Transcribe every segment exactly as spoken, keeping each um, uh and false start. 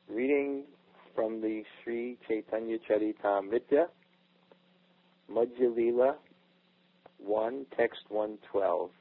Reading from the Sri Chaitanya Charitamrita, Madhya Lila one, text one twelve.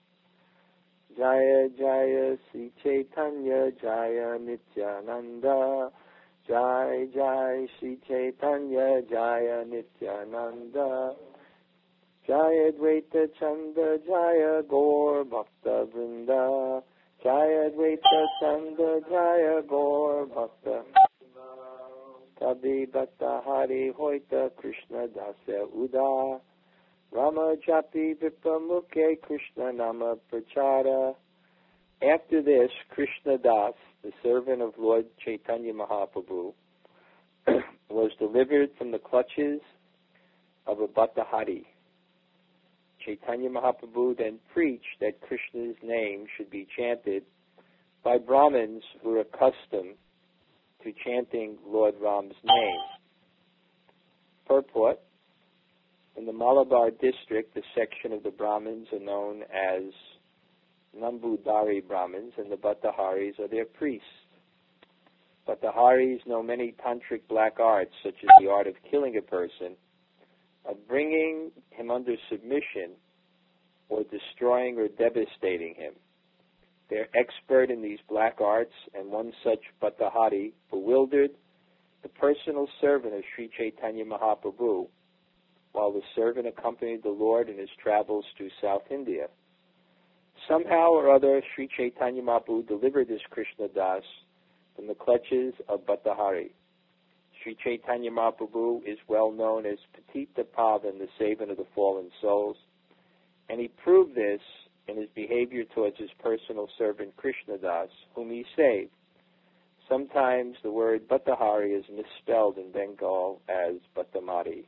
Jaya Jaya Sri Chaitanya Jaya Nityananda, Jai Jai Sri Chaitanya Jaya Nityananda, Jaya Dvaita Chanda Jaya Gaur Bhakta Vrinda, Jaya Dvaita Chanda Jaya Gaur Bhakta Tabi Bhakta Hari Hoita Krishna Dasya Uda, Rama Japi Vipamukhe Krishna Nama Prachara. After this, Krishna Das, the servant of Lord Chaitanya Mahaprabhu, was delivered from the clutches of a Bhattahari. Chaitanya Mahaprabhu then preached that Krishna's name should be chanted by Brahmins who were accustomed to chanting Lord Ram's name. Purport: in the Malabar district, the section of the Brahmins are known as Nambudari Brahmins, and the Bhattaharis are their priests. Bhattaharis know many tantric black arts, such as the art of killing a person, of bringing him under submission, or destroying or devastating him. They are expert in these black arts, and one such Bhattahari bewildered the personal servant of Sri Chaitanya Mahaprabhu, while the servant accompanied the Lord in his travels through South India. Somehow or other, Sri Chaitanya Mahaprabhu delivered this Krishna Das from the clutches of Bhattahari. Sri Chaitanya Mahaprabhu is well known as Patita Pavan, the servant of the fallen souls, and he proved this in his behavior towards his personal servant Krishna Das, whom he saved. Sometimes the word Bhattahari is misspelled in Bengal as Bhattamari.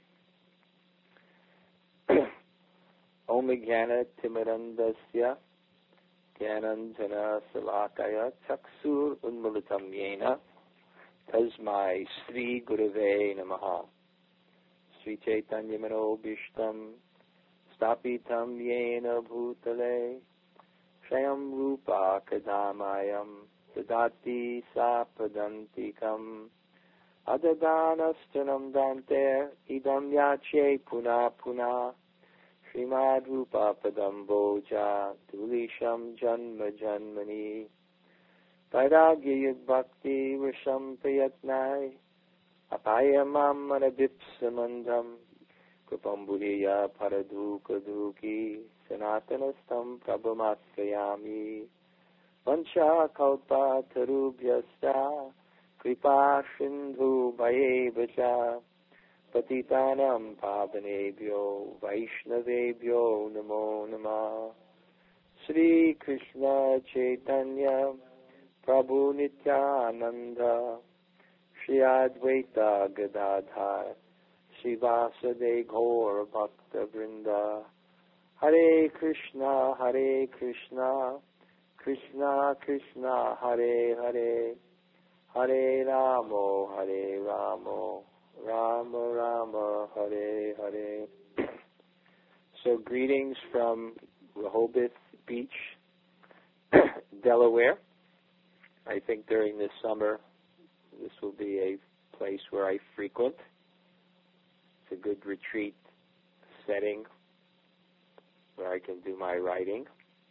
Om Jnana Timirandasya Jnananjana Salakaya Chaksur Unmulatam Yena Tasmai Sri Gurave Namaha. Sri Chaitanya Manobishtam Stapitam Yena Bhutale Shayam Rupa Kadamayam Dadati Sapadantikam Adadanastanam Dante Idam Yache Puna Puna Srimad Rupa Padam Boja Tulisham Janma Janmani Vairagya Yug Bhakti Visham Prayatnai Apayamam Manadipsamandam Krupamburiya Paraduka Duki Sanatanastam Prabhamastrayami Vancha Kalpa Tarubhyasta Kripa Sindhu Bhayevacha Patitanam Pavanebhyo Vaishnavebhyo Namo Namah. Sri Krishna Chaitanya Prabhu Nityananda Shri Advaita Gadadhar Srivasade Gaur Bhakta Vrinda. Hare Krishna Hare Krishna Krishna Krishna Hare Hare Hare Ramo Hare Ramo Rama Rama Hare Hare. So greetings from Rehoboth Beach, Delaware. I think during this summer this will be a place where I frequent. It's a good retreat setting where I can do my writing.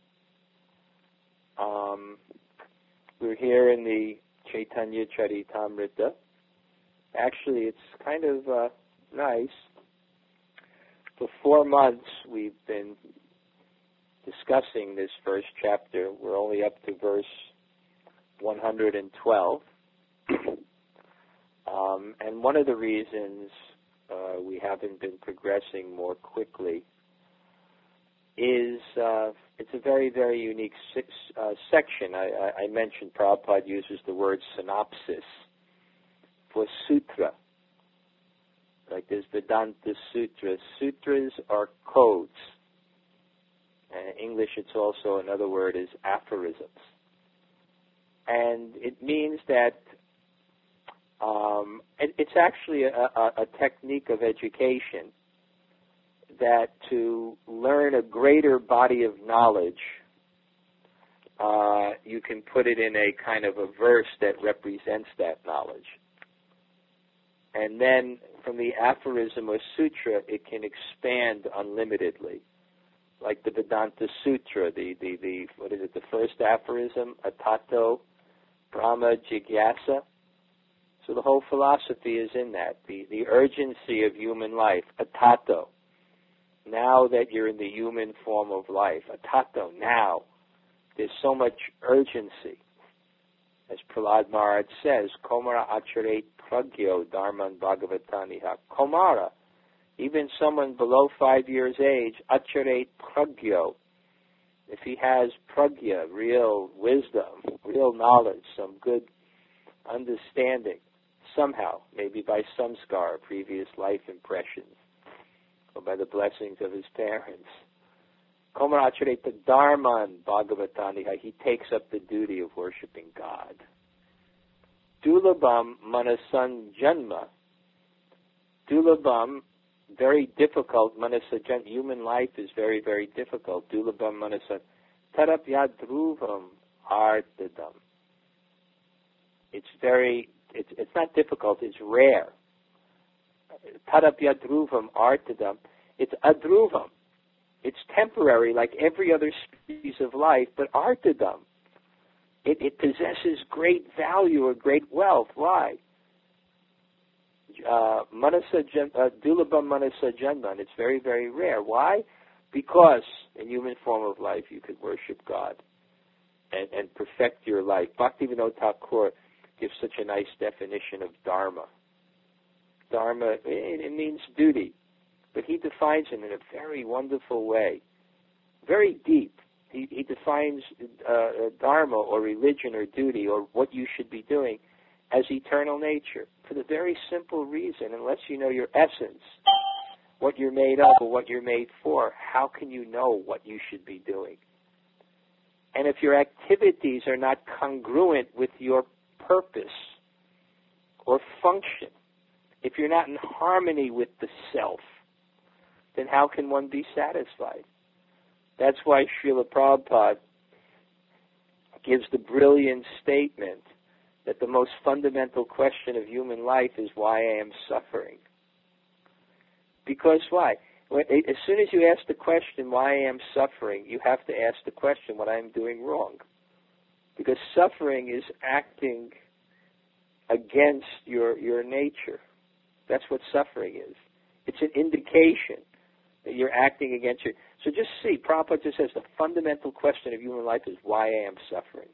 Um, we're here in the Chaitanya Charitamrita. Actually, it's kind of uh, nice. For four months, we've been discussing this first chapter. We're only up to verse one hundred twelve. um, and one of the reasons uh, we haven't been progressing more quickly is uh, it's a very, very unique six, uh, section. I, I, I mentioned Prabhupada uses the word synopsis for sutra. Like there's Vedanta Sutras. Sutras are codes. And in English, it's also, another word is aphorisms. And it means that um, it, it's actually a, a, a technique of education that to learn a greater body of knowledge, uh, you can put it in a kind of a verse that represents that knowledge. And then from the aphorism or sutra, it can expand unlimitedly. Like the Vedanta Sutra, the, the, the what is it, the first aphorism, Atato Brahma Jigyasa. So the whole philosophy is in that, the, the urgency of human life, Atato. Now that you're in the human form of life, Atato, now. There's so much urgency. As Prahlad Maharaj says, Komara Acharet Pragyo Dharman Bhagavataniha. Komara, even someone below five years age, Acharet Pragyo, if he has pragya, real wisdom, real knowledge, some good understanding, somehow, maybe by samskar, previous life impressions, or by the blessings of his parents, Komara Acharet Dharman Bhagavataniha, he takes up the duty of worshiping God. Dulabam Manasan Janma. Dulabam, very difficult. Manasa Janma, human life is very, very difficult. Dulabam Manasan. Tarapya Dhruvam Artadam. It's very, it's, it's not difficult, it's rare. Tarapya Dhruvam Artadam. It's adruvam. It's temporary like every other species of life, but artadam. It, it possesses great value or great wealth. Why? Uh, manasa uh, Dulabam Manasa Janman. It's very, very rare. Why? Because in human form of life you could worship God and, and perfect your life. Bhaktivinoda Thakur gives such a nice definition of dharma. Dharma, it, it means duty, but he defines it in a very wonderful way, very deep. He, he defines uh, dharma or religion or duty or what you should be doing as eternal nature for the very simple reason, unless you know your essence, what you're made of or what you're made for, how can you know what you should be doing? And if your activities are not congruent with your purpose or function, if you're not in harmony with the self, then how can one be satisfied? That's why Srila Prabhupada gives the brilliant statement that the most fundamental question of human life is why I am suffering. Because why? As soon as you ask the question why I am suffering, you have to ask the question what I am doing wrong. Because suffering is acting against your, your nature. That's what suffering is. It's an indication that you're acting against your... So just see, Prabhupada just says the fundamental question of human life is why I am suffering.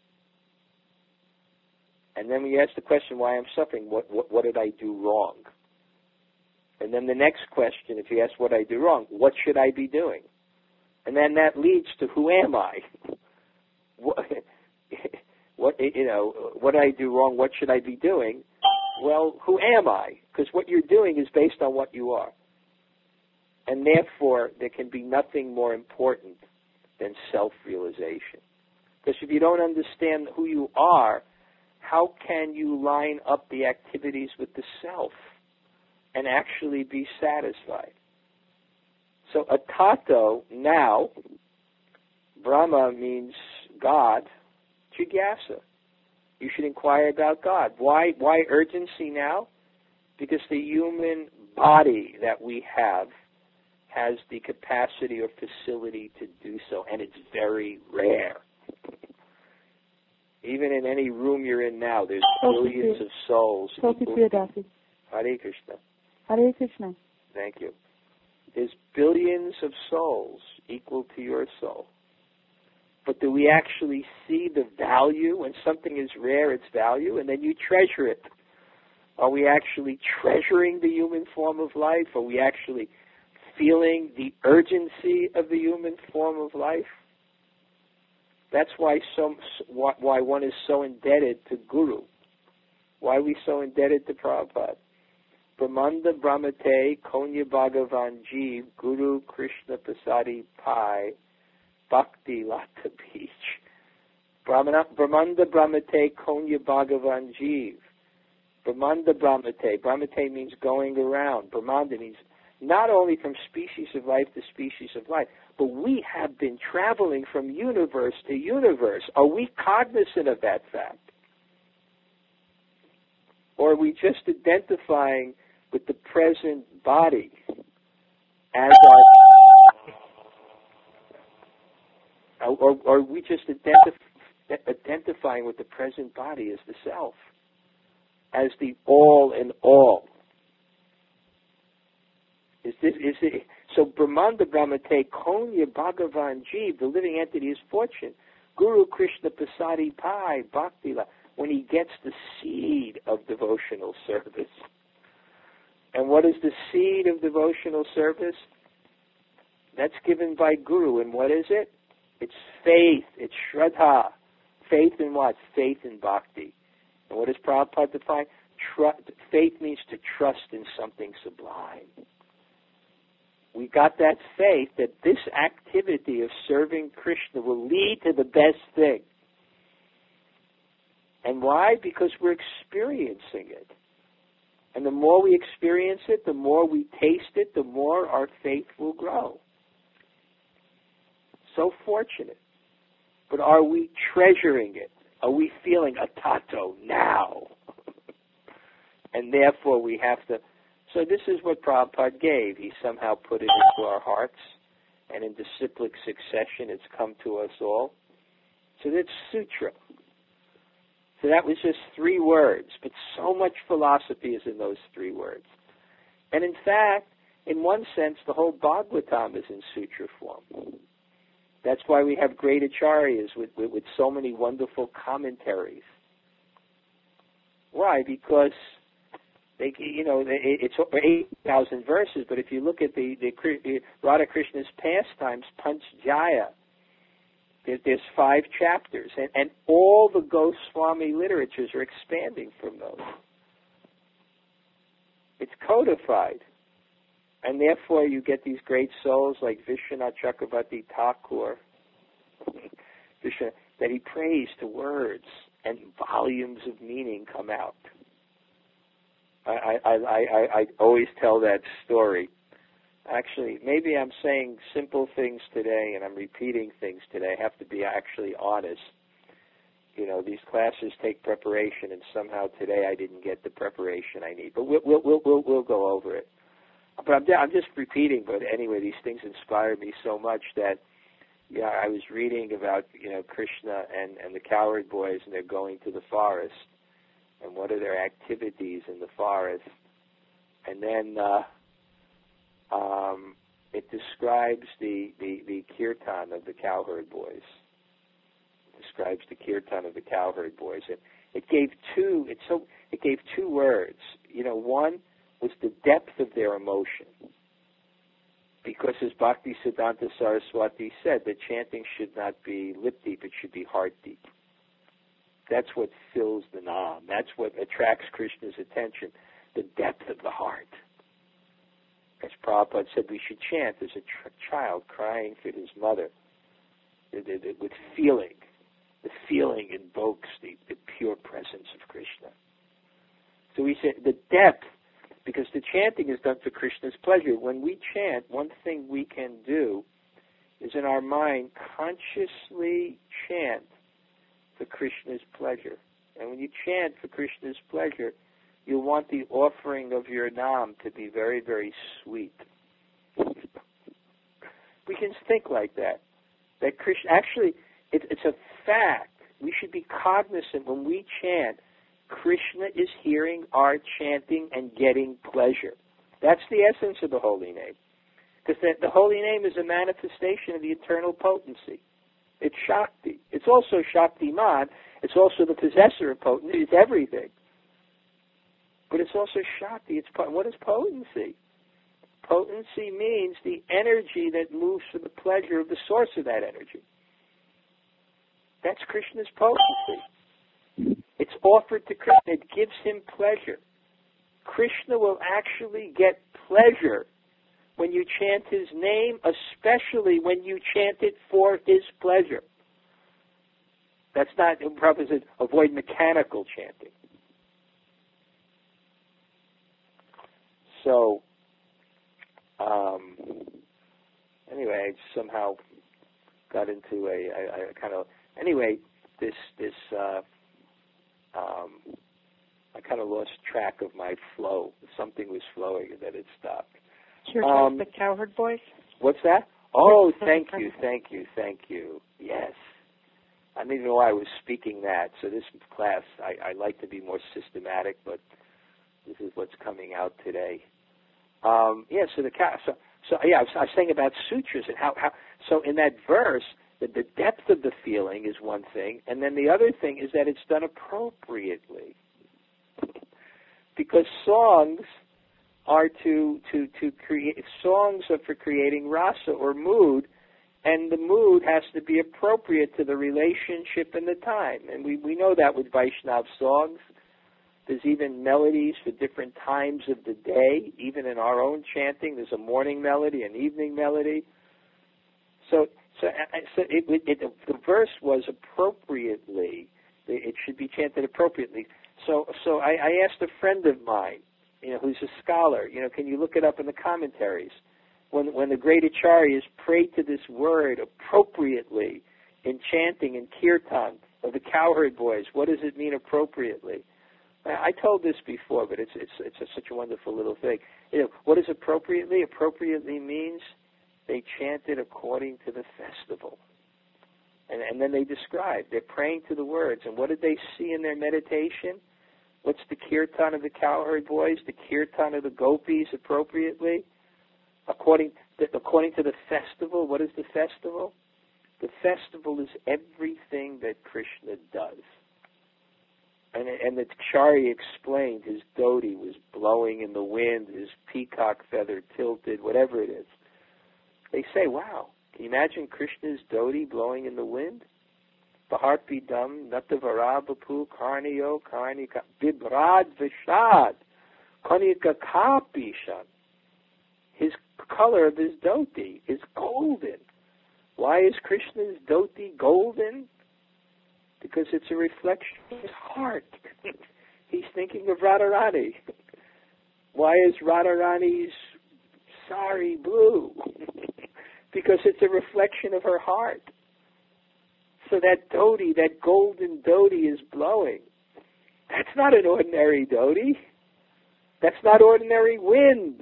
And then when you ask the question why I'm suffering, what, what, what did I do wrong? And then the next question, if you ask what I do wrong, what should I be doing? And then that leads to who am I? what, what, you know, what did I do wrong? What should I be doing? Well, who am I? Because what you're doing is based on what you are. And therefore, there can be nothing more important than self-realization. Because if you don't understand who you are, how can you line up the activities with the self and actually be satisfied? So, atato, now, Brahma means God, jigyasa. You should inquire about God. Why, why urgency now? Because the human body that we have has the capacity or facility to do so, and it's very rare. Even in any room you're in now, there's billions of souls. Hare Krishna. Hare Krishna. Thank you. There's billions of souls equal to your soul. But do we actually see the value? When something is rare, its value, and then you treasure it. Are we actually treasuring the human form of life? Are we actually feeling the urgency of the human form of life? That's why some, why one is so indebted to Guru. Why are we so indebted to Prabhupada? Brahmanda Brahmate Konya Bhagavan Jeev Guru Krishna Prasadi Pai Bhakti Lata Beach. Brahmanda Brahmate Konya Bhagavan Jeev. Brahmanda Brahmate. Brahmate means going around. Brahmanda means not only from species of life to species of life, but we have been traveling from universe to universe. Are we cognizant of that fact? Or are we just identifying with the present body as our... Or, or are we just identif- identifying with the present body as the self, as the all in all? Is this, is it, so Brahmanda Brahmate Konya Bhagavan Jeev, the living entity, is fortune. Guru Krishna Pasadi Pai Bhaktila, when he gets the seed of devotional service. And what is the seed of devotional service? That's given by Guru. And what is it? It's faith. It's Shraddha. Faith in what? Faith in Bhakti. And what does Prabhupada define? Tru- faith means to trust in something sublime. We got that faith that this activity of serving Krishna will lead to the best thing. And why? Because we're experiencing it. And the more we experience it, the more we taste it, the more our faith will grow. So fortunate. But are we treasuring it? Are we feeling atato now? And therefore we have to... So this is what Prabhupada gave. He somehow put it into our hearts, and in disciplic succession it's come to us all. So that's sutra. So that was just three words, but so much philosophy is in those three words. And in fact, in one sense, the whole Bhagavatam is in sutra form. That's why we have great acharyas with, with, with so many wonderful commentaries. Why? Because... They, you know, it's eight thousand verses, but if you look at the, the Radha Krishna's pastimes, Panch Jaya, there, there's five chapters, and, and all the Goswami literatures are expanding from those. It's codified, and therefore you get these great souls like Vishwanath Chakravarti Thakur, that he prays to words, and volumes of meaning come out. I, I, I, I, I always tell that story. Actually, maybe I'm saying simple things today and I'm repeating things today. I have to be actually honest. You know, these classes take preparation, and somehow today I didn't get the preparation I need. But we'll we'll we'll we'll, we'll go over it. But I'm, I'm just repeating. But anyway, these things inspired me so much that, yeah, I was reading about, you know, Krishna and, and the cowherd boys, and they're going to the forest. And what are their activities in the forest? And then uh, um, it describes the, the, the kirtan of the cowherd boys. It describes the kirtan of the cowherd boys. And it gave two. It so it gave two words. You know, one was the depth of their emotion, because as Bhakti Siddhanta Saraswati said, the chanting should not be lip deep; it should be heart deep. That's what fills the nam. That's what attracts Krishna's attention, the depth of the heart. As Prabhupada said, we should chant as a tr- child crying for his mother, it, it, it, with feeling. The feeling invokes the, the pure presence of Krishna. So we said the depth, because the chanting is done for Krishna's pleasure. When we chant, one thing we can do is in our mind consciously chant for Krishna's pleasure. And when you chant for Krishna's pleasure, you want the offering of your nam to be very, very sweet. We can think like that. That Krishna, actually, it, it's a fact. We should be cognizant when we chant, Krishna is hearing our chanting and getting pleasure. That's the essence of the holy name. Because the, the holy name is a manifestation of the eternal potency. It's Shakti. It's also Shaktiman. It's also the possessor of potency. It's everything. But it's also Shakti. It's what is potency? Potency means the energy that moves for the pleasure of the source of that energy. That's Krishna's potency. It's offered to Krishna. It gives him pleasure. Krishna will actually get pleasure when you chant his name, especially when you chant it for his pleasure. That's not, Prabhupada says, avoid mechanical chanting. So, somehow got into a, a, a kind of, anyway, this, this, uh, um, I kind of lost track of my flow. Something was flowing and then it stopped. You're um, the Cowherd Boys? What's that? Oh, thank you, thank you, thank you. Yes. I didn't even know I was speaking that. So this class, I, I like to be more systematic, but this is what's coming out today. Um, yeah, so the so, so yeah, I was, I was saying about sutras and how, how so in that verse, the, the depth of the feeling is one thing, and then the other thing is that it's done appropriately. Because songs are to to to create songs are for creating rasa or mood, and the mood has to be appropriate to the relationship and the time. And we, we know that with Vaishnav songs. There's even melodies for different times of the day. Even in our own chanting, there's a morning melody, an evening melody. So, so, so it, it, the verse was appropriately. It should be chanted appropriately. So, so I, I asked a friend of mine, you know, who's a scholar, you know, can you look it up in the commentaries? When, when the great acharyas pray to this word appropriately in chanting and kirtan of the Cowherd Boys, what does it mean appropriately? I told this before, but it's it's it's a, such a wonderful little thing. You know, what is appropriately? Appropriately means they chanted according to the festival. And, and then they describe, they're praying to the words. And what did they see in their meditation? What's the kirtan of the Cowherd Boys? The kirtan of the gopis appropriately? According to, according to the festival, what is the festival? The festival is everything that Krishna does. And, and the Acharya explained his dhoti was blowing in the wind, his peacock feather tilted, whatever it is. They say, wow, can you imagine Krishna's dhoti blowing in the wind? Baharpidam, Natavarabapu, Karniyo, Karnika, Bibrad Vishad, Kanika Kapishan. His color of his dhoti is golden. Why is Krishna's dhoti golden? Because it's a reflection of his heart. He's thinking of Radharani. Why is Radharani's sari blue? Because it's a reflection of her heart. So that dhoti, that golden dhoti is blowing. That's not an ordinary dhoti. That's not ordinary wind.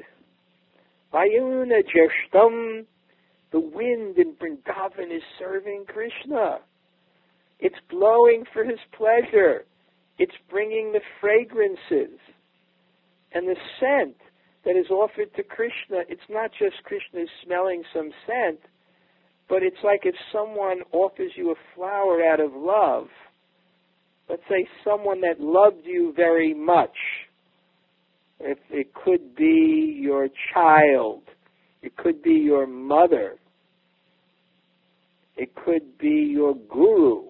Vayuna Jeshtam, the wind in Vrindavan is serving Krishna. It's blowing for his pleasure. It's bringing the fragrances. And the scent that is offered to Krishna, it's not just Krishna smelling some scent, but it's like if someone offers you a flower out of love. Let's say someone that loved you very much. If it could be your child. It could be your mother. It could be your guru.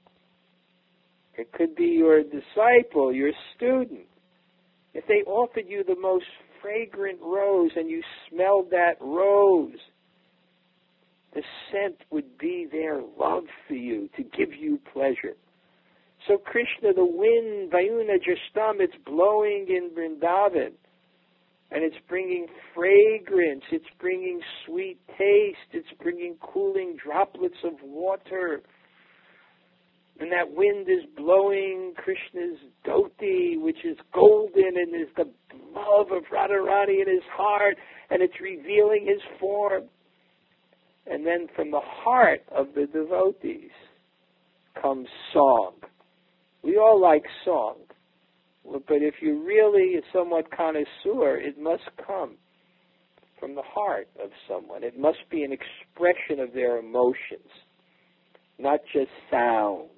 It could be your disciple, your student. If they offered you the most fragrant rose and you smelled that rose, the scent would be their love for you, to give you pleasure. So Krishna, the wind, Vayuna Jashtam, it's blowing in Vrindavan. And it's bringing fragrance, it's bringing sweet taste, it's bringing cooling droplets of water. And that wind is blowing Krishna's dhoti, which is golden and is the love of Radharani in his heart, and it's revealing his form. And then from the heart of the devotees comes song. We all like song. But if you're really a somewhat connoisseur, it must come from the heart of someone. It must be an expression of their emotions, not just sound.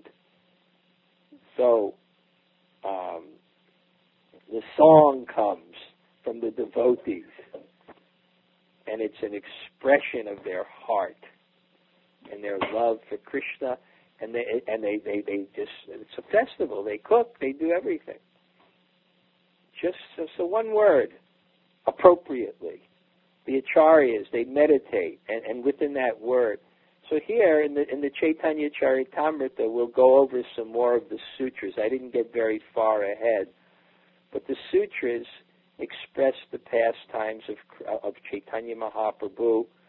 So um, the song comes from the devotees, and it's an expression of their heart and their love for Krishna. And they and they, they, they just, it's a festival. They cook, they do everything. Just so, so one word, appropriately. The acharyas, they meditate, and, and within that word. So here in the in the Chaitanya Charitamrita, we'll go over some more of the sutras. I didn't get very far ahead, but the sutras express the pastimes of of Chaitanya Mahaprabhu,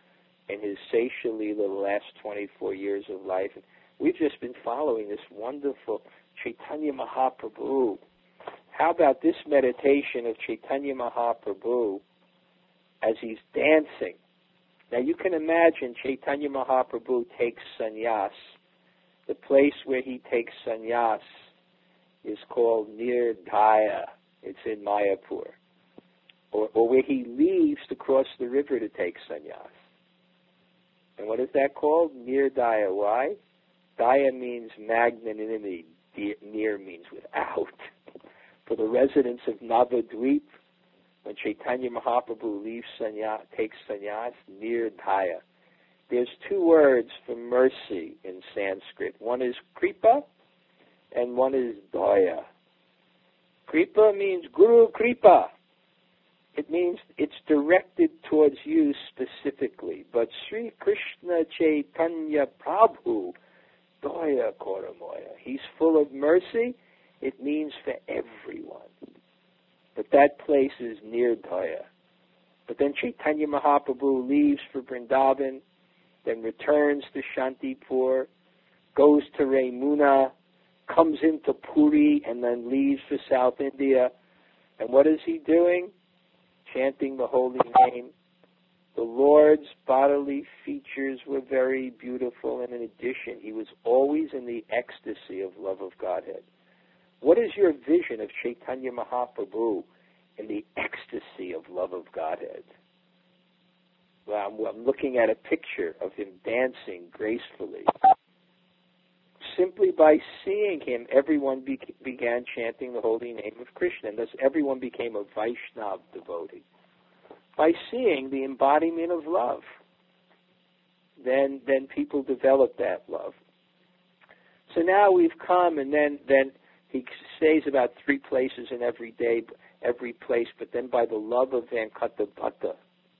in his Sesha Leela the last twenty-four years of life. And we've just been following this wonderful Chaitanya Mahaprabhu. How about this meditation of Chaitanya Mahaprabhu as he's dancing? Now you can imagine Chaitanya Mahaprabhu takes sannyas. The place where he takes sannyas is called Nirdhaya. It's in Mayapur. Or, or where he leaves to cross the river to take sannyas. And what is that called? Nirdhaya. Why? Daya means magnanimity. Nir means without. For the residents of Navadvip, when Chaitanya Mahaprabhu leaves sannyas, takes sannyas, Nirdhaya. There's two words for mercy in Sanskrit. One is kripa and one is daya. Kripa means Guru Kripa. It means it's directed towards you specifically. But Sri Krishna Chaitanya Prabhu, daya koramoya. He's full of mercy. It means for everyone. But that place is Nirdhaya. But then Chaitanya Mahaprabhu leaves for Vrindavan, then returns to Shantipur, goes to Ramuna, comes into Puri, and then leaves for South India. And what is he doing? Chanting the holy name. The Lord's bodily features were very beautiful, and in addition, he was always in the ecstasy of love of Godhead. What is your vision of Chaitanya Mahaprabhu in the ecstasy of love of Godhead? Well, I'm, I'm looking at a picture of him dancing gracefully. Simply by seeing him, everyone be, began chanting the holy name of Krishna, and thus everyone became a Vaishnava devotee. By seeing the embodiment of love, then then people develop that love. So now we've come, and then, then he stays about three places in every day, every place, but then by the love of Venkatabhatta,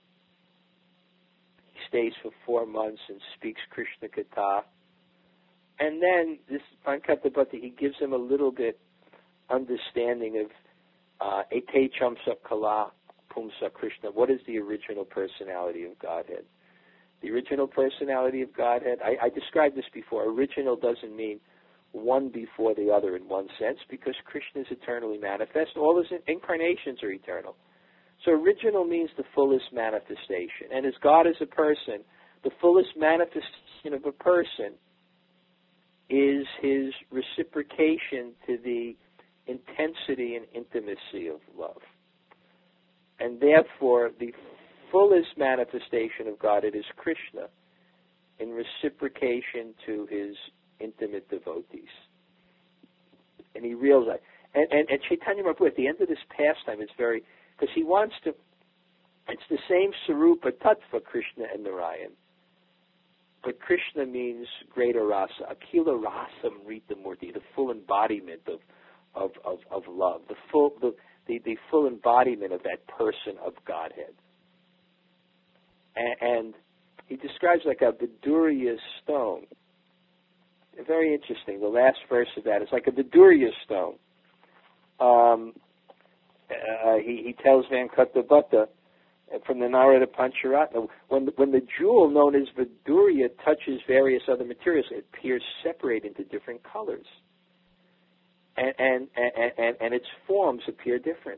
he stays for four months and speaks Krishna Katha. And then this Venkatabhatta, he gives him a little bit understanding of Ete Chamsa Kala Pumsa Krishna. What is the original personality of Godhead? The original personality of Godhead, I, I described this before. Original doesn't mean one before the other in one sense, because Krishna is eternally manifest. All his incarnations are eternal. So original means the fullest manifestation. And as God is a person, the fullest manifestation of a person is his reciprocation to the intensity and intimacy of love. And therefore, the fullest manifestation of Godhead is Krishna in reciprocation to his intimate devotees. And he realized, and, and, and Chaitanya Mahaprabhu, at the end of this pastime, it's very, because he wants to, it's the same Sarupa Tattva, Krishna and Narayan. But Krishna means greater rasa, akila rasam rita murti, the full embodiment of, of, of, of love, the full, the, the, the full embodiment of that person of Godhead. And, and he describes like a Vidurya stone. Very interesting. The last verse of that is like a Vidurya stone. Um, uh, he, he tells Venkatabhatta from the Narada Pancharatna, when the, when the jewel known as Vidurya touches various other materials, it appears separate into different colors. And, and, and, and, and its forms appear different.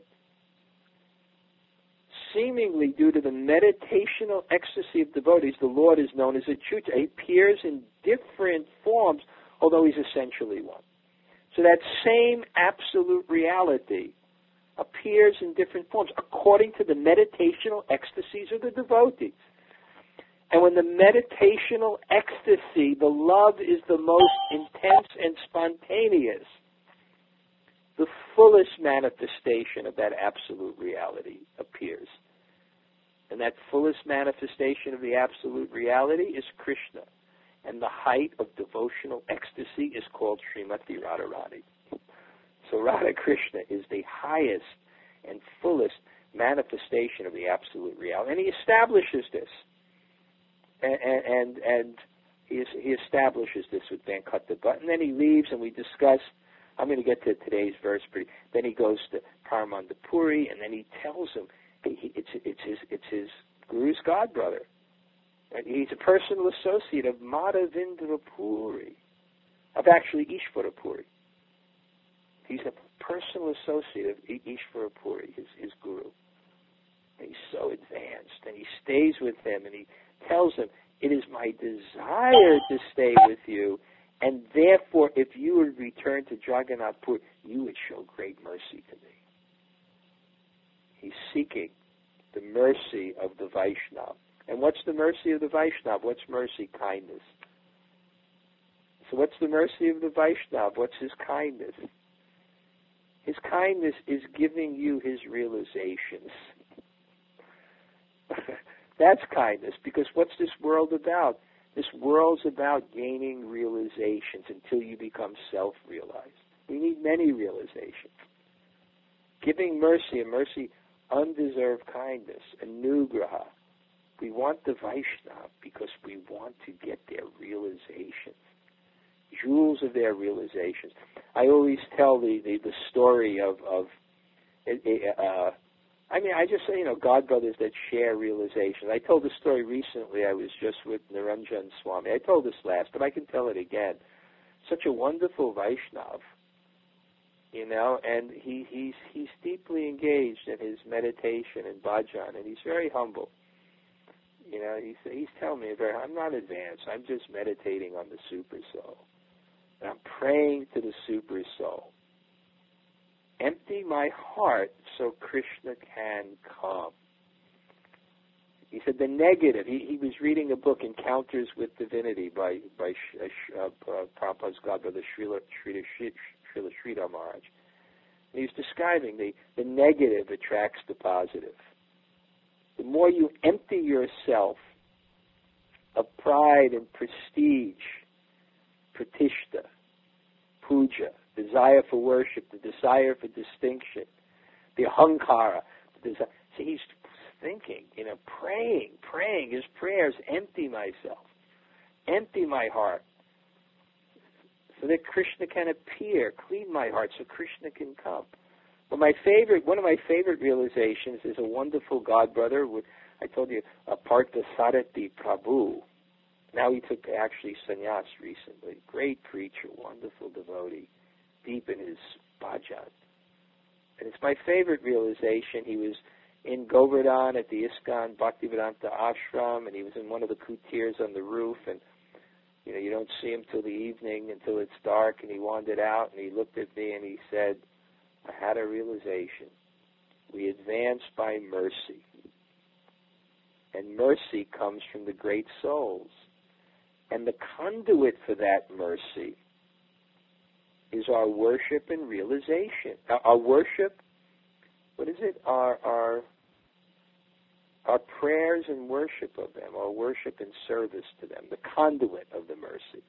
Seemingly due to the meditational ecstasy of devotees, the Lord is known as Achyuta. He appears in different forms, although he's essentially one. So that same absolute reality appears in different forms according to the meditational ecstasies of the devotees. And when the meditational ecstasy, the love is the most intense and spontaneous, the fullest manifestation of that absolute reality appears. And that fullest manifestation of the absolute reality is Krishna. And the height of devotional ecstasy is called Srimati Radharani. So Radha Krishna is the highest and fullest manifestation of the absolute reality. And he establishes this. And, and, and he, he establishes this with Venkatabhatta. And then he leaves and we discuss. I'm going to get to today's verse, but then he goes to Paramanda Puri, and then he tells him he, it's, it's his it's his Guru's godbrother. And he's a personal associate of Madhavendra Puri, of actually Ishvara Puri. He's a personal associate of Ishvara Puri, his, his guru. And he's so advanced, and he stays with him, and he tells him, it is my desire to stay with you, and therefore, if you would return to Jagannath Puri, you would show great mercy to me. He's seeking the mercy of the Vaishnava. And what's the mercy of the Vaishnava? What's mercy? Kindness. So what's the mercy of the Vaishnava? What's his kindness? His kindness is giving you his realizations. That's kindness, because what's this world about? This world's about gaining realizations until you become self-realized. We need many realizations. Giving mercy, and mercy, undeserved kindness, anugraha. We want the Vaishnava because we want to get their realizations, jewels of their realizations. I always tell the, the, the story of, of uh, I mean, I just say, you know, God brothers that share realizations. I told the story recently. I was just with Niranjan Swami. I told this last, but I can tell it again. Such a wonderful Vaishnava, you know, and he, he's he's deeply engaged in his meditation and bhajan, and he's very humble. You know, he's he's telling me, very, I'm not advanced. I'm just meditating on the Super Soul. And I'm praying to the Super Soul. Empty my heart so Krishna can come. He said the negative. He, he was reading a book, Encounters with Divinity, by by uh, uh, Prabhupada's godbrother Srila Srila Sridhar Maharaj. And he was describing the, the negative attracts the positive. The more you empty yourself of pride and prestige, pratishta, puja, desire for worship, the desire for distinction, the ahankara, the desire. See, he's thinking, you know, praying, praying. His prayers, empty myself, empty my heart, so that Krishna can appear, clean my heart so Krishna can come. But my favorite, one of my favorite realizations is a wonderful godbrother with, I told you, a Partha Sarati Prabhu. Now he took actually sannyas recently. Great preacher, wonderful devotee, deep in his bhajan. And it's my favorite realization. He was in Govardhan at the ISKCON Bhaktivedanta ashram, and he was in one of the kutirs on the roof, and you know, you don't see him till the evening, until it's dark, and he wandered out, and he looked at me, and he said, I had a realization. We advance by mercy. And mercy comes from the great souls. And the conduit for that mercy is our worship and realization. Our, our worship, what is it? Our, our, our prayers and worship of them, our worship and service to them, the conduit of the mercy.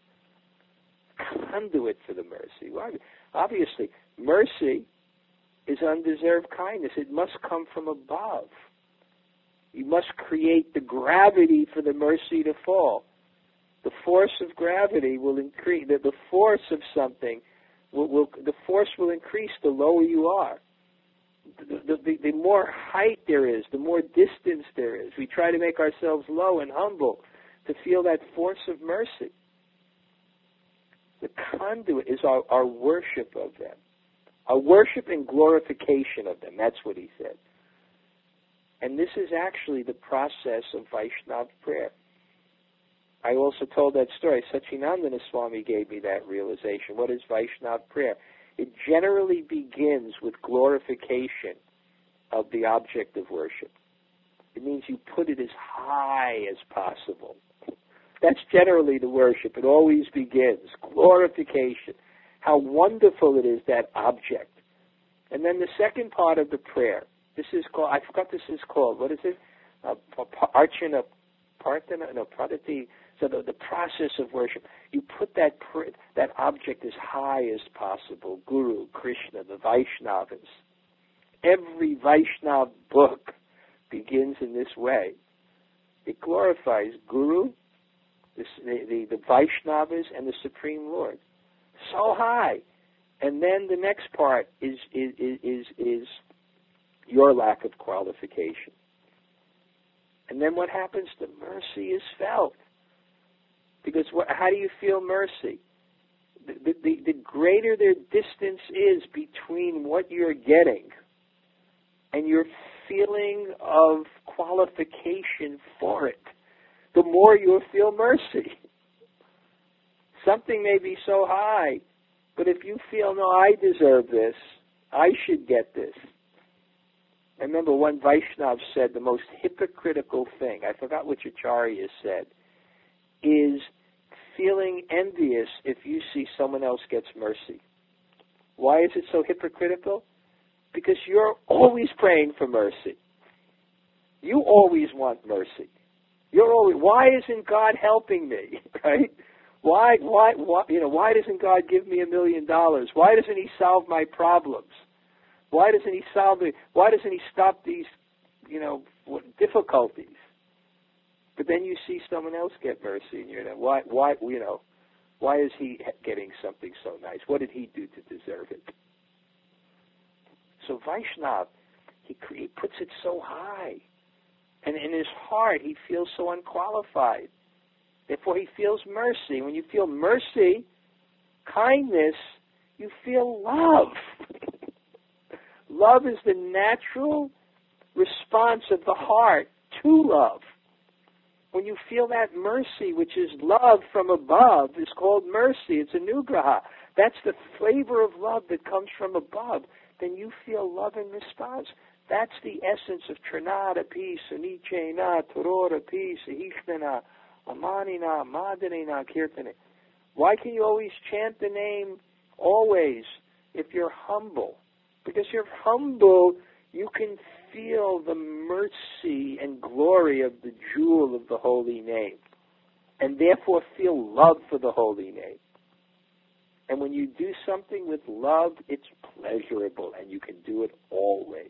Conduit for the mercy. Well, obviously, mercy is undeserved kindness. It must come from above. You must create the gravity for the mercy to fall. The force of gravity will increase. The, the force of something, will, will, the force will increase the lower you are. The, the, the, the more height there is, the more distance there is. We try to make ourselves low and humble to feel that force of mercy. The conduit is our, our worship of them. Our worship and glorification of them. That's what he said. And this is actually the process of Vaishnava prayer. I also told that story. Satchidananda Swami gave me that realization. What is Vaishnava prayer? It generally begins with glorification of the object of worship. It means you put it as high as possible. That's generally the worship. It always begins. Glorification. How wonderful it is, that object. And then the second part of the prayer, this is called, I forgot this is called, what is it? Uh, Archana, Partana, no, Pradati. So the, the process of worship, you put that pr- that object as high as possible. Guru, Krishna, the Vaishnavas. Every Vaishnava book begins in this way. It glorifies Guru, this, the, the, the Vaishnavas, and the Supreme Lord. So high. And then the next part is is, is, is your lack of qualification. And then what happens? The mercy is felt. Because what, how do you feel mercy? The, the, the greater their distance is between what you're getting and your feeling of qualification for it, the more you'll feel mercy. Something may be so high, but if you feel, no, I deserve this, I should get this. I remember one Vaishnav said the most hypocritical thing, I forgot which Acharya said, is feeling envious if you see someone else gets mercy. Why is it so hypocritical? Because you're always praying for mercy. You always want mercy. You're always, why isn't God helping me? Right? Why, why, why, you know, why doesn't God give me a million dollars? Why doesn't He solve my problems? Why doesn't He solve it? Why doesn't He stop these, you know, difficulties? But then you see someone else get mercy, and you're like, why, why, you know, why is he getting something so nice? What did he do to deserve it? So Vaishnav, he, he puts it so high, and in his heart he feels so unqualified. Therefore, he feels mercy. When you feel mercy, kindness, you feel love. Love is the natural response of the heart to love. When you feel that mercy, which is love from above, is called mercy. It's anugraha. That's the flavor of love that comes from above. Then you feel love in response. That's the essence of Trinada peace, Unichena, Torora peace, Ishnana, Amanina, Madanina, Kirtana. Why can you always chant the name always if you're humble? Because you're humble, you can feel the mercy and glory of the jewel of the holy name, and therefore feel love for the holy name. And when you do something with love, it's pleasurable, and you can do it always.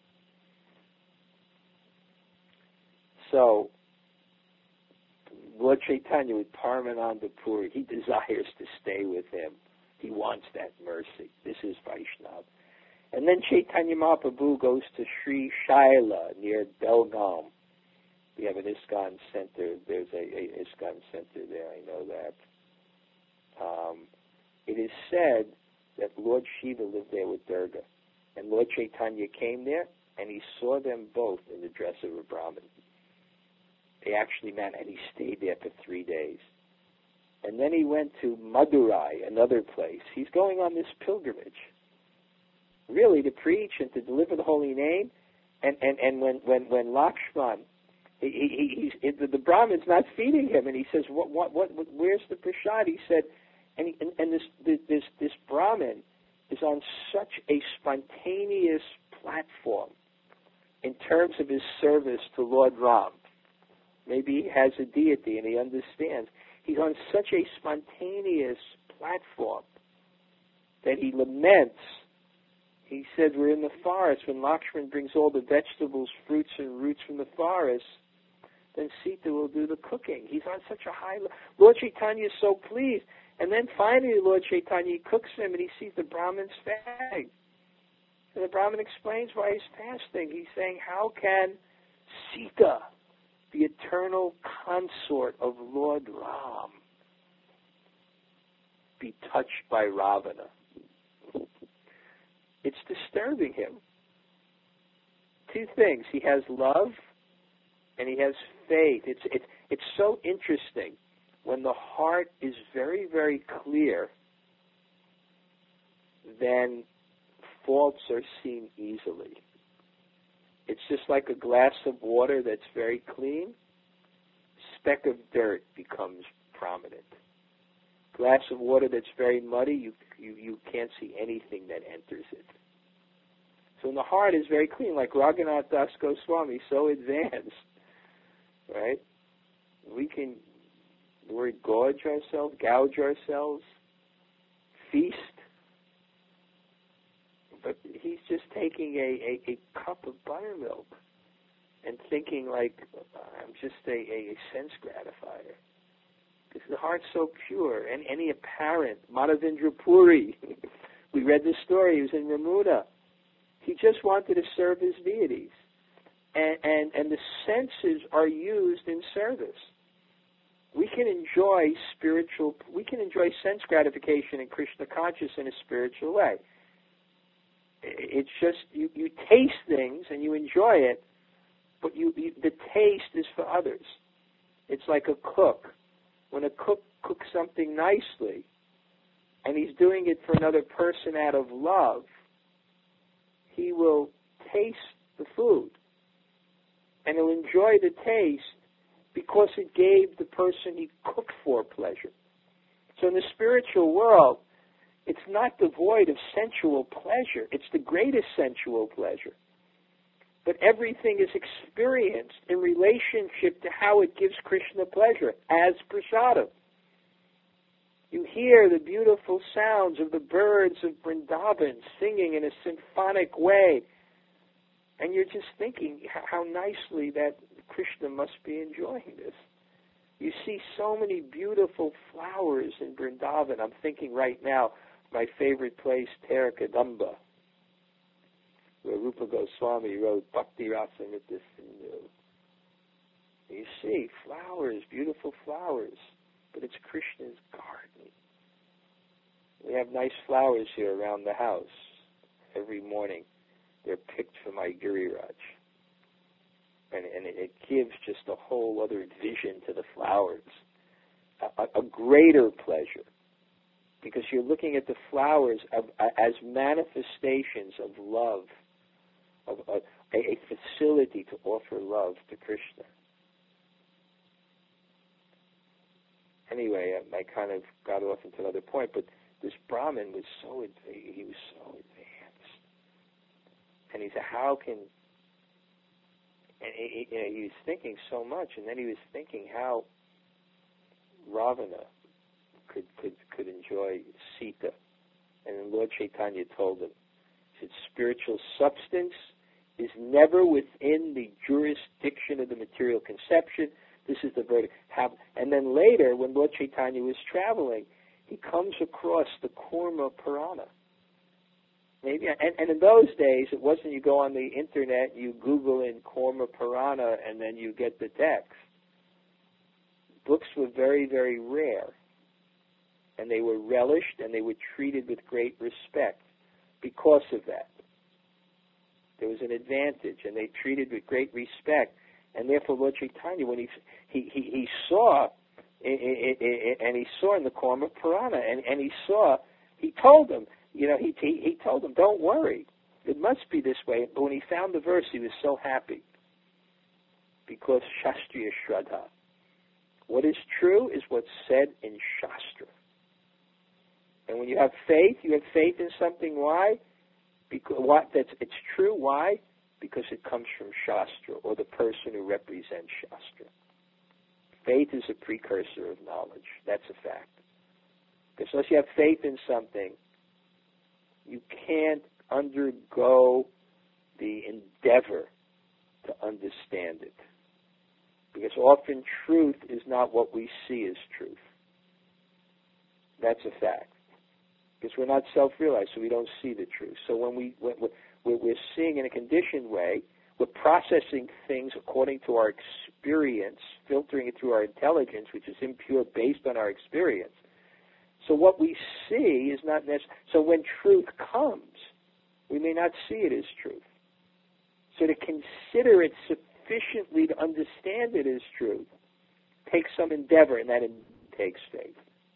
So, Lord Chaitanya with Paramananda Puri, he desires to stay with him. He wants that mercy. This is Vaishnava. And then Chaitanya Mahaprabhu goes to Sri Shaila near Belgaum. We have an ISKCON center. There's a, a ISKCON center there. I know that. Um, it is said that Lord Shiva lived there with Durga. And Lord Chaitanya came there, and he saw them both in the dress of a Brahmin. They actually met, and he stayed there for three days. And then he went to Madurai, another place. He's going on this pilgrimage, really to preach and to deliver the holy name. And, and, and when, when, when Lakshman, he, he, he's, the, the Brahmin's not feeding him, and he says, what, what, what, where's the prasad? He said, and, he, and, and this, this, this Brahmin is on such a spontaneous platform in terms of his service to Lord Ram. Maybe he has a deity and he understands. He's on such a spontaneous platform that he laments. He said, we're in the forest. When Lakshman brings all the vegetables, fruits, and roots from the forest, then Sita will do the cooking. He's on such a high level. Lord Chaitanya is so pleased. And then finally, Lord Chaitanya cooks him, and he sees the Brahmin's fasting. And the Brahmin explains why he's fasting. He's saying, how can Sita, the eternal consort of Lord Ram, be touched by Ravana? It's disturbing him. Two things. He has love and he has faith. It's, it, it's so interesting. When the heart is very, very clear, then faults are seen easily. It's just like a glass of water that's very clean. Speck of dirt becomes prominent. Glass of water that's very muddy, you, you, you can't see anything that enters it. So when the heart is very clean, like Raghunath Das Goswami, so advanced, right? We can, the word gorge ourselves, gouge ourselves, feast. But he's just taking a, a, a cup of buttermilk and thinking like, I'm just a, a sense gratifier. Because the heart's so pure. And any apparent, Madhavendra Puri, we read this story, he was in Ramuna. He just wanted to serve his deities. and, and, and the senses are used in service. We can enjoy spiritual, we can enjoy sense gratification in Krishna consciousness in a spiritual way. It's just, you, you taste things and you enjoy it, but you, you the taste is for others. It's like a cook. When a cook cooks something nicely, and he's doing it for another person out of love, he will taste the food. And he'll enjoy the taste because it gave the person he cooked for pleasure. So in the spiritual world, it's not devoid of sensual pleasure. It's the greatest sensual pleasure. But everything is experienced in relationship to how it gives Krishna pleasure, as prasadam. You hear the beautiful sounds of the birds of Vrindavan singing in a symphonic way, and you're just thinking how nicely that Krishna must be enjoying this. You see so many beautiful flowers in Vrindavan. I'm thinking right now, my favorite place, Terakadamba, where Rupa Goswami wrote Bhakti Rasamrita Sindhu. You see flowers, beautiful flowers, but it's Krishna's garden. We have nice flowers here around the house. Every morning they're picked for my Giriraj. And, and it, it gives just a whole other vision to the flowers, a, a greater pleasure, because you're looking at the flowers of, as manifestations of love, of a, a facility to offer love to Krishna. Anyway, I, I kind of got off into another point, but this Brahmin was so, he was so advanced. And he said, how can, and he, you know, he was thinking so much, and then he was thinking how Ravana could, could, could enjoy Sita. And then Lord Chaitanya told him, he said, spiritual substance is never within the jurisdiction of the material conception. This is the verdict. Have, and then later, when Lord Chaitanya was traveling, he comes across the Kurma Purana. Maybe, and, and in those days, it wasn't you go on the internet, you Google in Kurma Purana, and then you get the text. Books were very, very rare, and they were relished, and they were treated with great respect because of that. There was an advantage, and they treated with great respect. And therefore, Lord Chaitanya, when he he he, he saw, and he saw in the Kurma Purana, and, and he saw, he told them, you know, he, he he told them, don't worry, it must be this way. But when he found the verse, he was so happy, because Shastriya Shraddha. What is true is what's said in Shastra. And when you have faith, you have faith in something. Why? Because what that's it's true. Why? Because it comes from Shastra, or the person who represents Shastra. Faith is a precursor of knowledge. That's a fact. Because unless you have faith in something, you can't undergo the endeavor to understand it. Because often truth is not what we see as truth. That's a fact. Because we're not self-realized, so we don't see the truth. So when we... When, we're seeing in a conditioned way, we're processing things according to our experience, filtering it through our intelligence, which is impure based on our experience. So what we see is not necessary. So when truth comes, we may not see it as truth. So to consider it sufficiently to understand it as truth takes some endeavor, and that takes faith.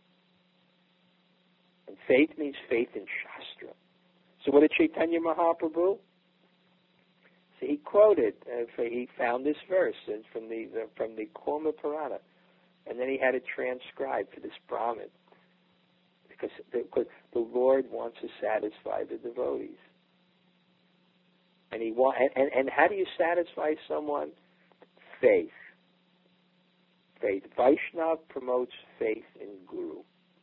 And faith means faith in Shastra. So what did Chaitanya Mahaprabhu? So he quoted, uh, he found this verse from the, the from the Kurma Purana, and then he had it transcribed for this Brahmin, because the, because the Lord wants to satisfy the devotees, and he want and, and, and how do you satisfy someone? Faith. Faith. Vaishnava promotes faith in Guru.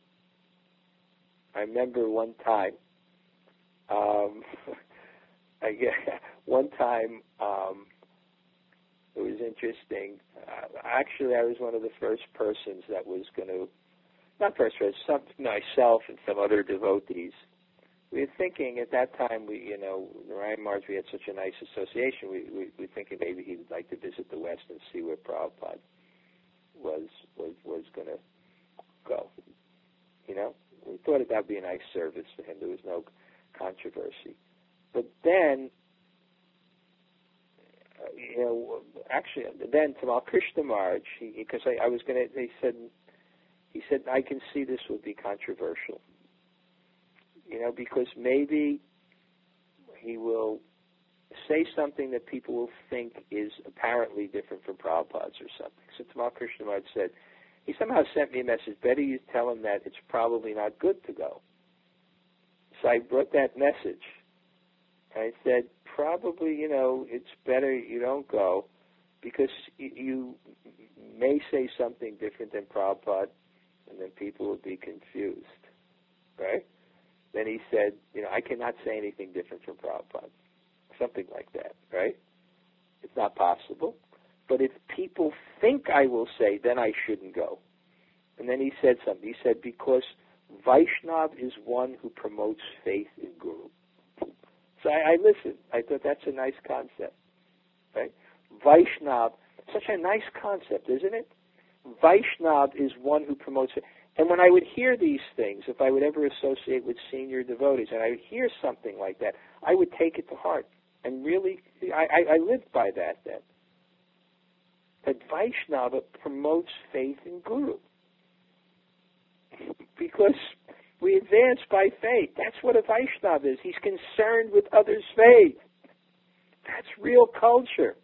I remember one time. Um, I guess one time um, it was interesting. Uh, actually, I was one of the first persons that was going to, not first person, some, myself and some other devotees we were thinking at that time, we, you know, Narayan Maharaj, we had such a nice association, we, we, we were thinking maybe he would like to visit the West and see where Prabhupada was, was, was going to go. You know, we thought that would be a nice service for him. There was no controversy. But then, uh, you know, actually, then Tamal Krishna Maharaj, because I, I was going to, they said, he said, I can see this would be controversial. You know, because maybe he will say something that people will think is apparently different from Prabhupada's or something. So Tamal Krishna Maharaj said, he somehow sent me a message, better you tell him that it's probably not good to go. So I wrote that message. I said, probably, you know, it's better you don't go because you may say something different than Prabhupada and then people will be confused, right? Then he said, you know, I cannot say anything different from Prabhupada. Something like that, right? It's not possible. But if people think I will say, then I shouldn't go. And then he said something. He said, because Vaishnav is one who promotes faith in Guru. So I, I listened. I thought that's a nice concept, right? Vaishnav, such a nice concept, isn't it? Vaishnav is one who promotes faith. And when I would hear these things, if I would ever associate with senior devotees, and I would hear something like that, I would take it to heart. And really, I, I, I lived by that then. That Vaishnava promotes faith in Guru. Because we advance by faith. That's what a Vaishnava is. He's concerned with others' faith. That's real culture.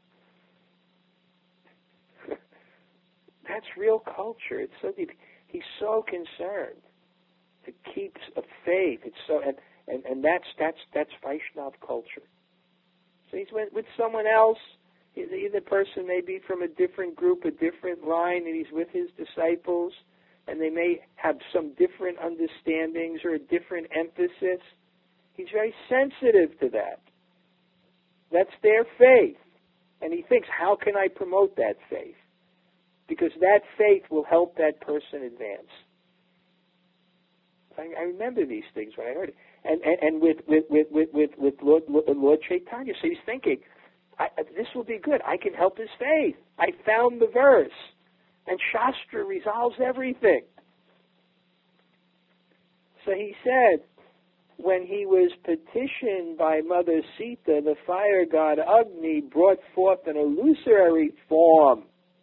That's real culture. It's so deep. He's so concerned to keep a faith. It's so, and, and, and that's that's that's Vaishnav culture. So he's with, with someone else. The person may be from a different group, a different line, and he's with his disciples, and they may have some different understandings or a different emphasis. He's very sensitive to that. That's their faith. And he thinks, how can I promote that faith? Because that faith will help that person advance. I, I remember these things when I heard it. And and, and with, with, with, with, with, with Lord, Lord Chaitanya, so he's thinking, I, this will be good. I can help his faith. I found the verse. And Shastra resolves everything. So he said, when he was petitioned by Mother Sita, the fire god Agni brought forth an illusory form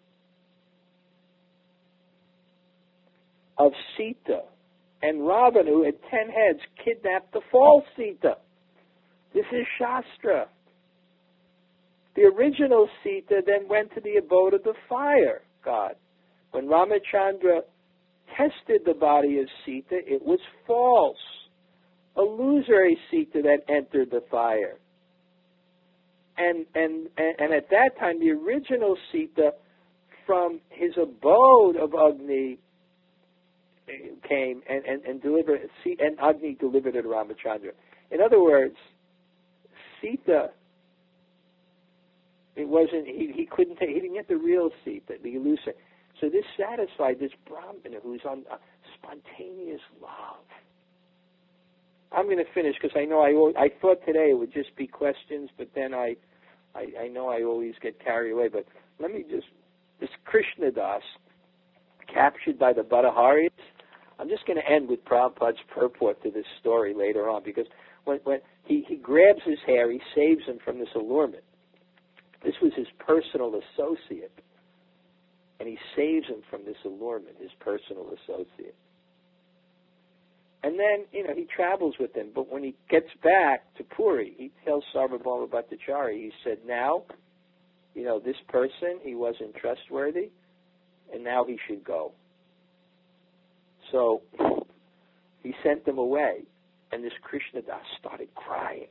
of Sita. And Ravana, at ten heads, kidnapped the false Sita. This is Shastra. The original Sita then went to the abode of the fire god. When Ramachandra tested the body of Sita, it was false. Illusory Sita that entered the fire. And, and, and, and at that time, the original Sita from his abode of Agni came and, and, and delivered, and Agni delivered it to Ramachandra. In other words, Sita, it wasn't, he, he couldn't take, he didn't get the real Sita, the illusory. So this satisfied this Brahmana who's on uh, spontaneous love. I'm going to finish because I know I I thought today it would just be questions, but then I, I I know I always get carried away. But let me just, this Krishnadas, captured by the Bhattacharyas, I'm just going to end with Prabhupada's purport to this story later on, because when, when he, he grabs his hair, he saves him from this allurement. This was his personal associate. And he saves him from this allurement, his personal associate. And then, you know, he travels with him. But when he gets back to Puri, he tells Sarvabhauma Bhattacharya, he said, now, you know, this person, he wasn't trustworthy, and now he should go. So he sent them away. And this Krishnadas started crying.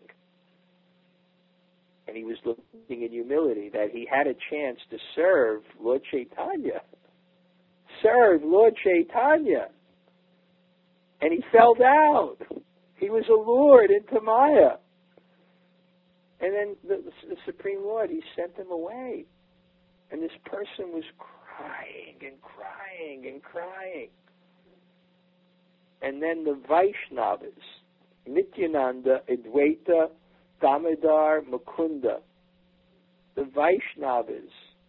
And he was looking in humility that he had a chance to serve Lord Chaitanya. Serve Lord Chaitanya. And he fell down. He was allured into Maya. And then the, the Supreme Lord, he sent him away. And this person was crying and crying and crying. And then the Vaishnavas, Nityananda, Advaita, Damodar, Mukunda, the Vaishnavas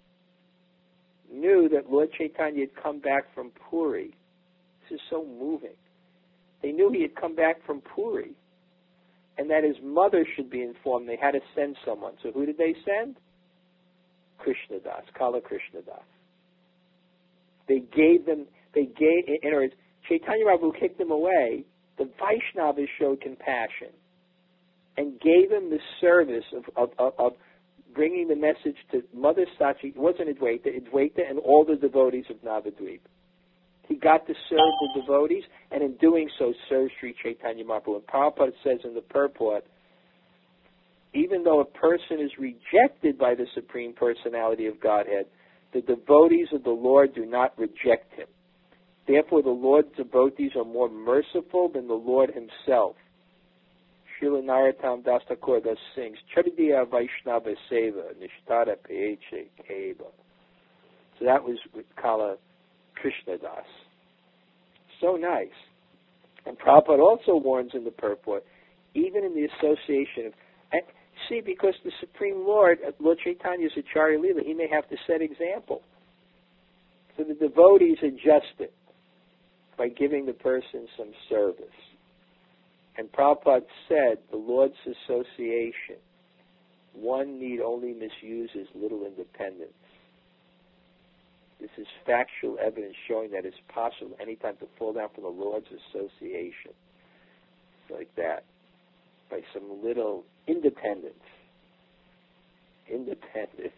knew that Lord Chaitanya had come back from Puri. This is so moving. They knew he had come back from Puri, and that his mother should be informed. They had to send someone. So who did they send? Krishnadas, Kala Krishnadas. They gave them, they gave, in other words, Chaitanya Mahaprabhu kicked them away. The Vaishnavas showed compassion and gave him the service of, of, of, of bringing the message to Mother Sachi. It wasn't Advaita, Advaita and all the devotees of Navadvip. He got to serve the devotees, and in doing so, served Sri Chaitanya Mahaprabhu. And Prabhupada says in the purport, even though a person is rejected by the Supreme Personality of Godhead, the devotees of the Lord do not reject him. Therefore, the Lord's devotees are more merciful than the Lord himself. Srila Narottam Das Thakur thus sings, Charidiya Vaishnava Seva, Nishtara Peche Keva. So that was with Kala Krishnadas. So nice. And Prabhupada also warns in the purport, even in the association of, and see, because the Supreme Lord, Lord Chaitanya is Acharya Leela, he may have to set example. So the devotees adjust it by giving the person some service. And Prabhupada said, the Lord's association, one need only misuse his little independence. This is factual evidence showing that it's possible anytime to fall down from the Lord's association. Like that. By some little independence. Independence.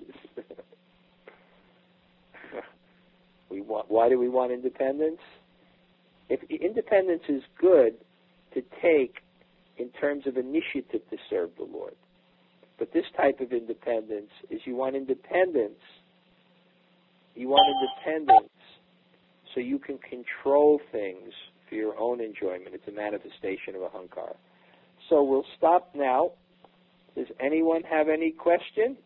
we want. Why do we want independence? If independence is good to take in terms of initiative to serve the Lord. But this type of independence is you want independence. You want independence so you can control things for your own enjoyment. It's a manifestation of ahankara. So we'll stop now. Does anyone have any question?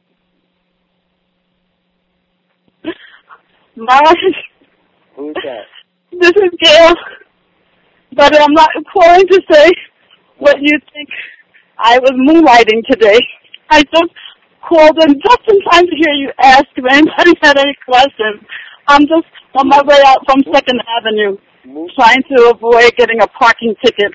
Maharaj. Who is that? This is Gail. But I'm not calling to say what you think. I was moonlighting today. I just called in just in time to hear you ask if anybody had any questions. I'm just on my way out from Second Avenue, trying to avoid getting a parking ticket.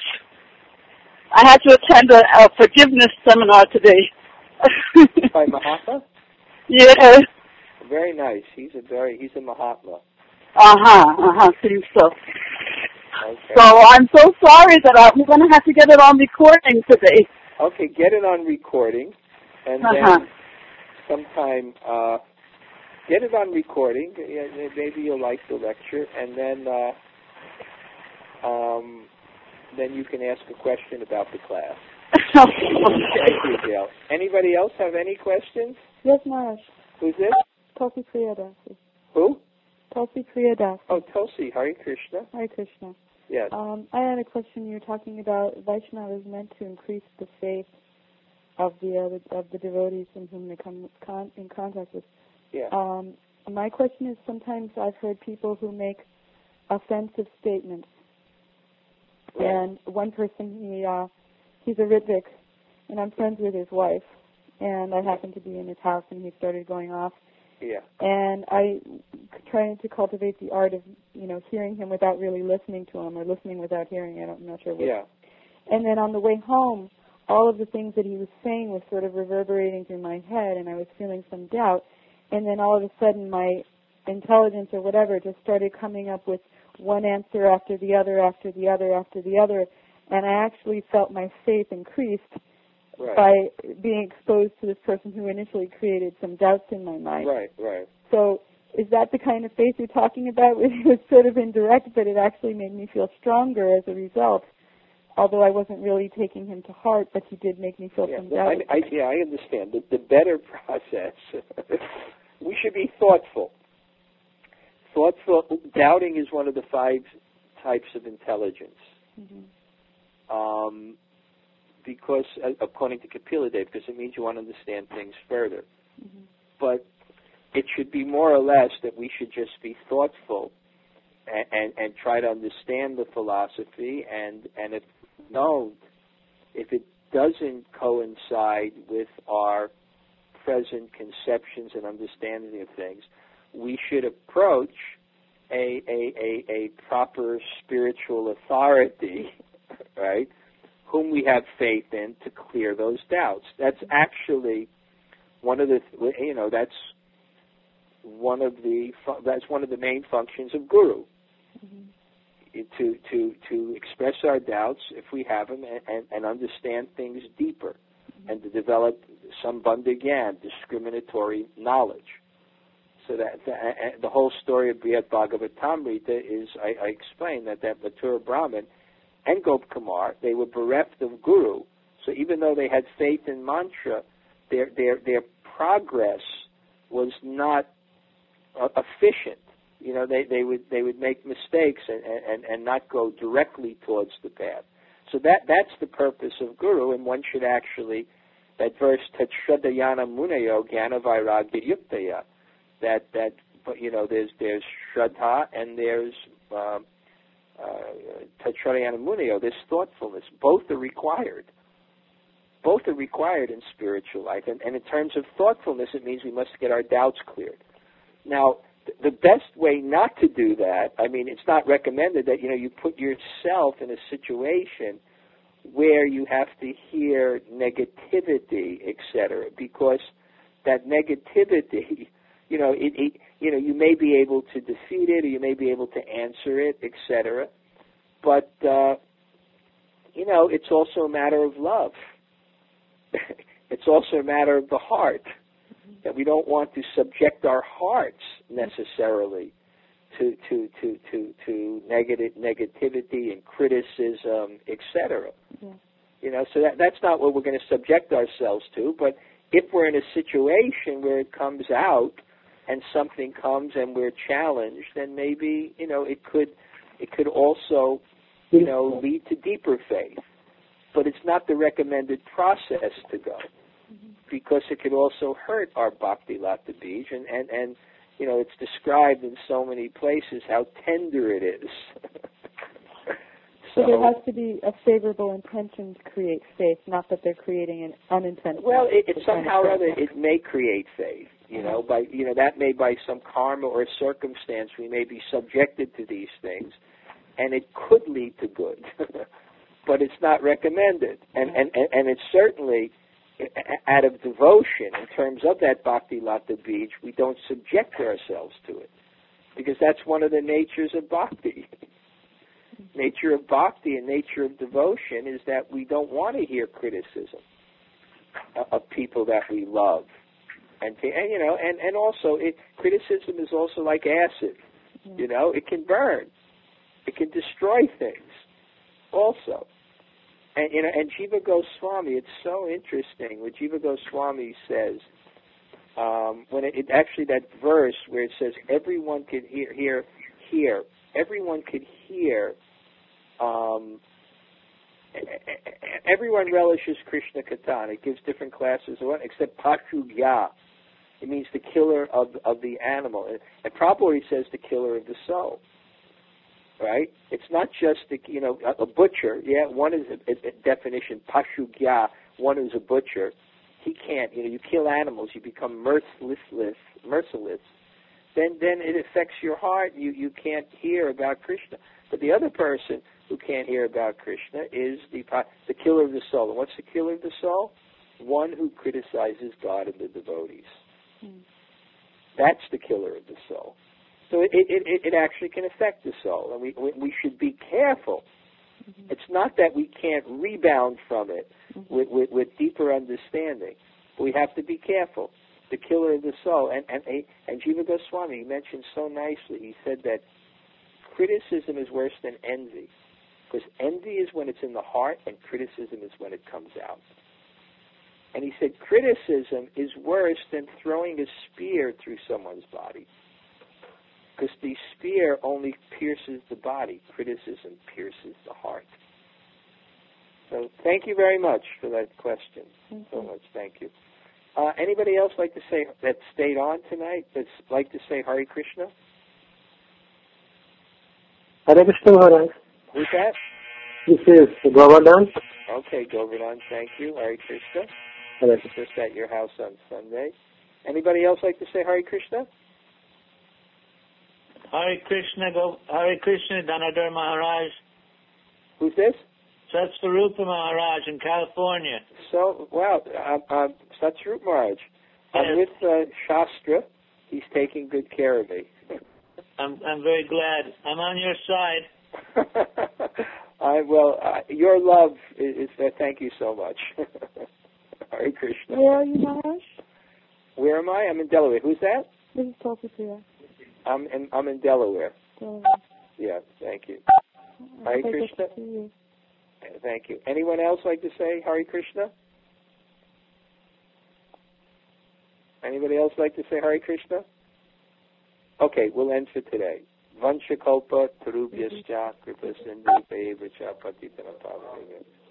I had to attend a, a forgiveness seminar today. By Mahatma? Yeah. Very nice. He's a very he's a Mahatma. Uh huh. Uh huh. Seems so. Okay. So I'm so sorry that I'm going to have to get it on recording today. Okay, get it on recording, and uh-huh. then sometime uh, get it on recording. Maybe you'll like the lecture, and then uh, um, then you can ask a question about the class. Okay. Thank you, Gail. Anybody else have any questions? Yes, Maharaj. Who's this? Tulsi Priyadasi. Who? Tulsi Priyadasi. Oh, Tulsi. Hare Krishna. Hare Krishna. Yes. Um, I had a question. You were talking about Vaishnava is meant to increase the faith of the uh, of the devotees in whom they come con- in contact with. Yeah. Um, my question is, sometimes I've heard people who make offensive statements. Right. And one person, he uh, he's a Ritvik, and I'm friends with his wife. And I happened to be in his house, and he started going off. Yeah. And I trying to cultivate the art of, you know, hearing him without really listening to him, or listening without hearing. I don't, I'm not sure which. Yeah. And then on the way home, all of the things that he was saying was sort of reverberating through my head, and I was feeling some doubt. And then all of a sudden, my intelligence or whatever just started coming up with one answer after the other, after the other, after the other. And I actually felt my faith increased right. by being exposed to this person who initially created some doubts in my mind. Right, right. So is that the kind of faith you're talking about? It was sort of indirect, but it actually made me feel stronger as a result, although I wasn't really taking him to heart, but he did make me feel yeah, some well, doubt. I, I, yeah, I understand. The, the better process, we should be thoughtful. Thoughtful, doubting is one of the five types of intelligence. Mm-hmm. Um, because, uh, according to Kapila Dev, because it means you want to understand things further. Mm-hmm. But it should be more or less that we should just be thoughtful and, and, and try to understand the philosophy, and, and if no, if it doesn't coincide with our present conceptions and understanding of things, we should approach a, a, a, a proper spiritual authority, right, whom we have faith in to clear those doubts. That's actually one of the, you know, that's one of the, that's one of the main functions of guru. Mm-hmm. To, to, to express our doubts, if we have them, and, and, and understand things deeper, mm-hmm. and to develop sambandha gyan, discriminatory knowledge. So that the, the whole story of Brihad Bhagavatamrita is, I, I explained that that Mathura Brahmin and Gop Kumar, they were bereft of guru. So even though they had faith in mantra, their their their progress was not uh, efficient. You know, they, they would they would make mistakes and, and, and not go directly towards the path. So that that's the purpose of guru, and one should actually, that verse, Tat Shraddhayana Munayo Jnana Vairagya Yuktaya, that, that, you know, there's there's Shraddha and there's um, uh, Tat Shraddhayana Munayo, there's thoughtfulness. Both are required. Both are required in spiritual life. And, and in terms of thoughtfulness, it means we must get our doubts cleared. Now, the best way not to do that, I mean, it's not recommended that, you know, you put yourself in a situation where you have to hear negativity, et cetera, because that negativity, you know, it, it, you know, you may be able to defeat it, or you may be able to answer it, et cetera. But, uh, you know, it's also a matter of love. It's also a matter of the heart. That we don't want to subject our hearts necessarily to to to to, to negative negativity and criticism, et cetera. Yeah. You know, so that that's not what we're going to subject ourselves to. But if we're in a situation where it comes out and something comes and we're challenged, then maybe, you know, it could it could also, you know, lead to deeper faith. But it's not the recommended process to go, because it could also hurt our Bhakti Lata Bij, and, and, and, you know, it's described in so many places how tender it is. so, so there has to be a favorable intention to create faith, not that they're creating an unintentional. Well, it, it somehow or other, it may create faith, you uh-huh. know, by, you know, that may by some karma or circumstance, we may be subjected to these things, and it could lead to good, but it's not recommended, and, and, and, and it's certainly, out of devotion, in terms of that Bhakti Lata Bij, we don't subject ourselves to it, because that's one of the natures of Bhakti. Nature of Bhakti and nature of devotion is that we don't want to hear criticism of people that we love, and, and you know, and and also it, criticism is also like acid. You know, it can burn, it can destroy things, also. And, you know, and Jiva Goswami, it's so interesting what Jiva Goswami says, um, when it, it actually, that verse where it says, everyone could hear, hear, hear, everyone could hear, um, everyone relishes Krishna Kathan. It gives different classes of one, except Pashugya. It means the killer of, of the animal. And, and Prabhupada says the killer of the soul. Right? It's not just the, you know, a, a butcher. Yeah, one is a, a, a definition, pashugya, one who's a butcher. He can't, you know, you kill animals, you become merciless, merciless. Then, then it affects your heart. You, you can't hear about Krishna. But the other person who can't hear about Krishna is the the killer of the soul. And what's the killer of the soul? One who criticizes God and the devotees. Hmm. That's the killer of the soul. So it, it, it, it actually can affect the soul, and we, we should be careful. Mm-hmm. It's not that we can't rebound from it mm-hmm. with, with, with deeper understanding. But we have to be careful. The killer of the soul. And, and, and Jiva Goswami, he mentioned so nicely, he said that criticism is worse than envy. Because envy is when it's in the heart, and criticism is when it comes out. And he said criticism is worse than throwing a spear through someone's body. Because the spear only pierces the body. Criticism pierces the heart. So thank you very much for that question. Mm-hmm. So much. Thank you. Uh, anybody else like to say that stayed on tonight? That's like to say Hare Krishna? Hare Krishna Maharaj. Who's that? This is Govardhan. Okay, Govardhan, thank you. Hare Krishna. Hare Just at your house on Sunday. Anybody else like to say Hare Krishna? Hare Krishna, go, Hare Krishna, Danadhar Maharaj. Who's this? Satsvarupa Maharaj in California. So, wow, uh, uh, Satsvarupa Maharaj. I'm Yes. with uh, Shastra. He's taking good care of me. I'm I'm very glad. I'm on your side. I well, uh, your love is, is uh, thank you so much. Hare Krishna. Where are you, Maharaj? Where am I? I'm in Delaware. Who's that? This is Tulsipriya. I'm in I'm in Delaware. Delaware. Yeah, thank you. Uh, Hare I get Krishna. to see you. Thank you. Anyone else like to say Hare Krishna? Anybody else like to say Hare Krishna? Okay, we'll end for today. Vanchakalpa tarubhyascha kripa sindhu patitanam pavanam.